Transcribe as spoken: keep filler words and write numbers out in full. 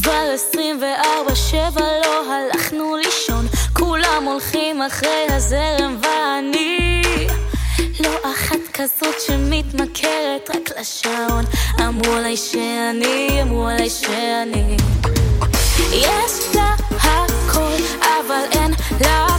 כבר עשרים וארבע שבע לא הלכנו לישון, כולם הולכים אחרי הזרם ואני לא אחת כזאת שמתמכרת רק לשעון. אמרו עליי שאני, אמרו עליי שאני יש לה הכל אבל אין לה